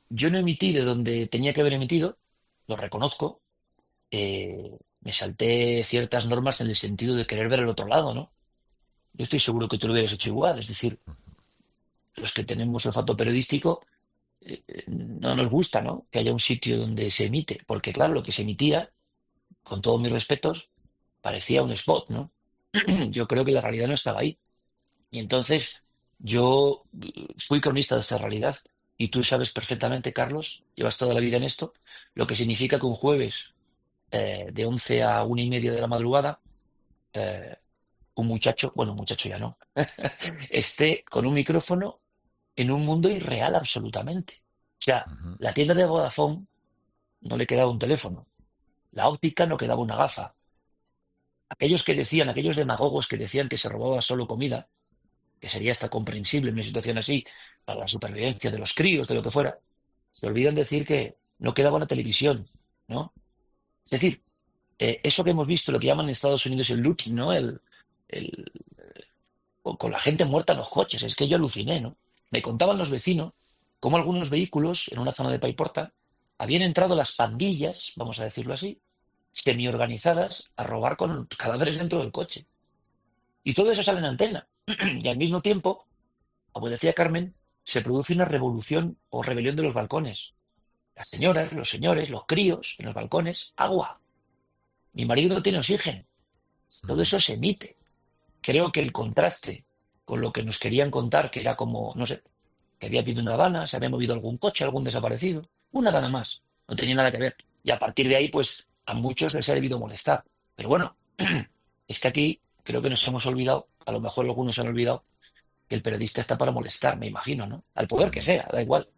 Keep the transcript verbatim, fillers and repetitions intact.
yo no emití de donde tenía que haber emitido, lo reconozco, eh, me salté ciertas normas en el sentido de querer ver el otro lado, ¿no? Yo estoy seguro que tú lo hubieras hecho igual, es decir, los que tenemos olfato periodístico, eh, eh, no nos gusta, ¿no? Que haya un sitio donde se emite, porque claro, lo que se emitía, con todos mis respetos, parecía un spot, ¿no? Yo creo que la realidad no estaba ahí. Y entonces yo eh, fui cronista de esa realidad. Y tú sabes perfectamente, Carlos, llevas toda la vida en esto, lo que significa que un jueves eh, de once a una y media de la madrugada, eh, un muchacho, bueno, un muchacho ya no, esté con un micrófono en un mundo irreal absolutamente. O sea, Ujú. la tienda de Vodafone no le quedaba un teléfono, la óptica no quedaba una gafa. Aquellos que decían, aquellos demagogos que decían que se robaba solo comida, que sería hasta comprensible en una situación así, para la supervivencia de los críos, de lo que fuera, se olvidan decir que no quedaba una televisión, ¿no? Es decir, eh, eso que hemos visto, lo que llaman en Estados Unidos el looting, ¿no? El, el- con con la gente muerta en los coches, es que yo aluciné, ¿no? Me contaban los vecinos cómo algunos vehículos en una zona de Paiporta habían entrado las pandillas, vamos a decirlo así, semi-organizadas a robar con cadáveres dentro del coche. Y todo eso sale en antena. Y al mismo tiempo, como decía Carmen, se produce una revolución o rebelión de los balcones. Las señoras, los señores, los críos en los balcones, agua. Mi marido no tiene oxígeno. Todo Ujú. eso se emite. Creo que el contraste con lo que nos querían contar, que era como, no sé, que había habido una Habana, se había movido algún coche, algún desaparecido, una nada más, no tenía nada que ver. Y a partir de ahí, pues a muchos les ha debido molestar. Pero bueno, es que aquí creo que nos hemos olvidado, a lo mejor algunos se han olvidado, que el periodista está para molestar, me imagino, ¿no? Al poder que Ujú. sea, da igual.